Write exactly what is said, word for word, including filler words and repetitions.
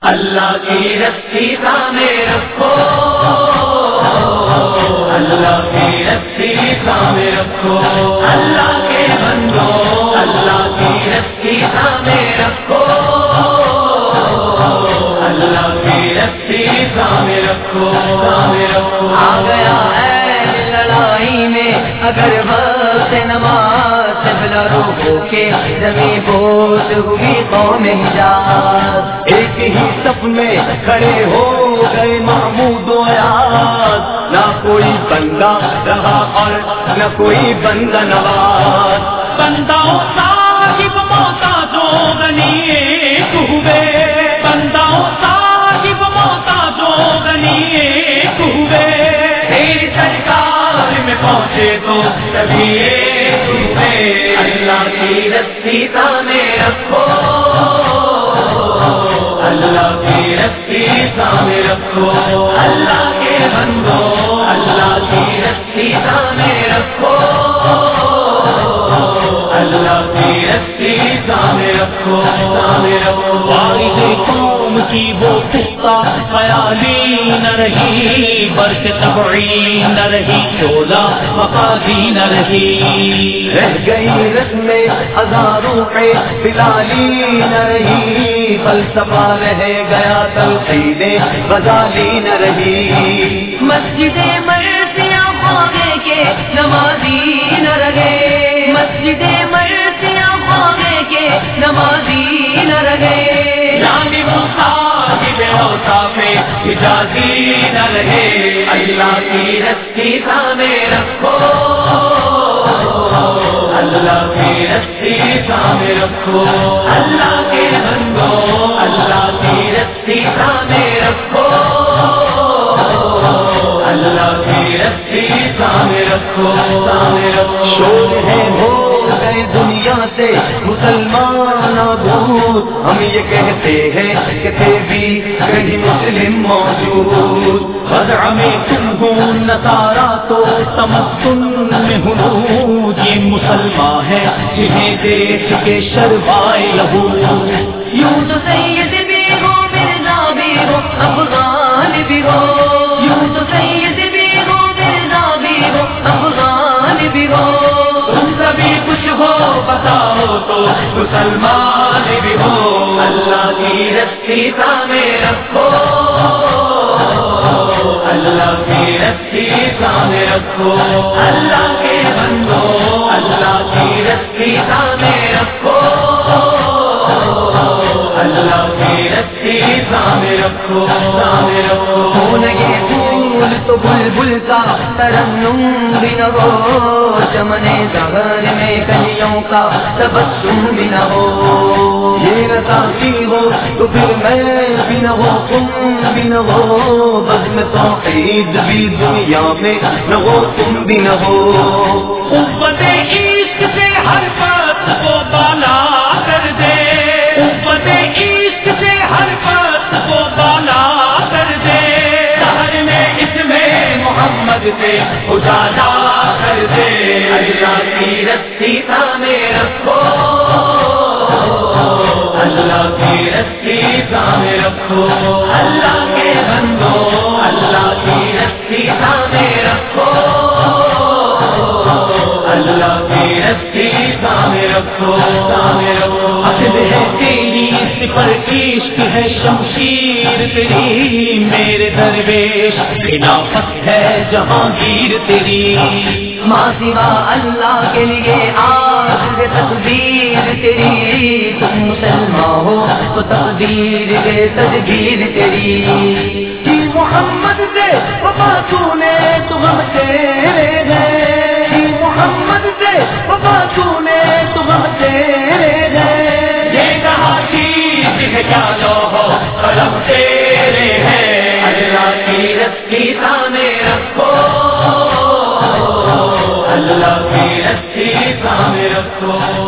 اللہ کی رسی تھامے رکھو، اللہ کی رسی تھامے رکھو، اللہ کے بندو اللہ کی رسی تھامے رکھو، اللہ کی رسی تھامے رکھو، تھامے رکھو۔ آ گیا ہے لڑائی میں اگر وقت نماز سے بلا روکو کے زمین بوجھ ہوئی قوم حجاز، ایک ہی صف میں کھڑے ہو گئے محمود و ایاز، نہ کوئی بندہ رہا اور نہ کوئی بندہ نواز، بندہ صاحب محتاجوں غنی ایک ہوئے، بندہ صاحب محتاجوں غنی ایک ہوئے، تیری سرکار میں پہنچے تو کبھی ایک ہوئے، اللہ کی رسی تھامے رکھو، اللہ کی رسی تھامے رکھو، اللہ کے بندو اللہ کی رسی تھامے رکھو، اللہ کی رسی تھامے رکھو، تھامے رکھو۔ وارث قوم کی وہ پختہ خیالی نہ رہی، برق طبعی نہ رہی، شعلہ مقاضی نہ رہی، رہ گئی رسم ہزاروں کے بلالی نہ رہی، فلسفہ رہ گیا تلقین غزالی نہ رہی، مسجد مرثیہ خواجے کے نمازی نہ رہے، مسجد مرثیہ خواجے کے نمازی نہ رہے، یعنی مصاحب اوصاف حجازی نہ رہے، اللہ کی رسی تھامے رکھو، اللہ کی رسی تھامے رکھو، اللہ کے بندو اللہ کی رسی تھامے رکھو، اللہ کی رسی تھامے رکھو، تھامے رکھو۔ شور ہے ہو گئے دنیا سے مسلمان دور، ہم یہ کہتے ہیں کہ تھے بھی کہیں مسلم موجود، خضع میں تم ہو نصارا تو تمدن میں ہنود، یہ مسلمان ہے جنہیں دیکھ کے شرمائے لہو، یوں تو سید بھی ہو مرزا بھی ہو افغان بھی ہو، یوں تو سید بھی ہو مرزا بھی ہو افغان بھی ہو، تم سبھی کچھ ہو بتاؤ تو مسلمان بھی ہو، اللہ کی رسی تھامے رکھو، اللہ کی رسی تھامے رکھو، اللہ کے بندو اللہ کی رسی تھامے رکھو، اللہ کی رسی تھامے رکھو، تھامے رکھو۔ ہو لگے پھول تو بلبل کا ترنم بھی نہ ہو، چمن زہر میں کلیوں کا تبسم بھی نہ ہو، یہ رساسی ہو تو پھر میں بھی نہ ہو، تم بھی نہ ہو، بزم توحید بھی دنیا میں نہ ہو، تم بھی نہ ہو، قوت عشق سے ہر بات کو بالا کر دے، قوت عشق سے ہر بات کو بالا کر دے، شہر میں اس میں محمد سے اجالا کر دے، اللہ کی رسی تھامے رکھو، اللہ کی رسی تھامے رکھو، اللہ کے بندو اللہ کی رسی تھامے رکھو، اللہ کی رسی تھامے رکھو، تھامے رکھو۔ عقل ہے تیری سپر عشق ہے شمشیر تیری، میرے درویش خلافت ہے جہانگیر تیری، ماں سوا اللہ کے لیے آج تقدیر تیری، تم مسلمان ہو تو تقدیر کے تدبیر تیری، کہ محمد سے وفا تو نے تو ہم تیرے ہیں، کہ محمد سے وفا تو نے تو ہم تیرے ہیں، یہ کہا چیز ہے کیا لوہو قلم تیرے ہیں، اللہ کی رسی تھامے رکھو، اللہ کی رسی تھامے رکھو۔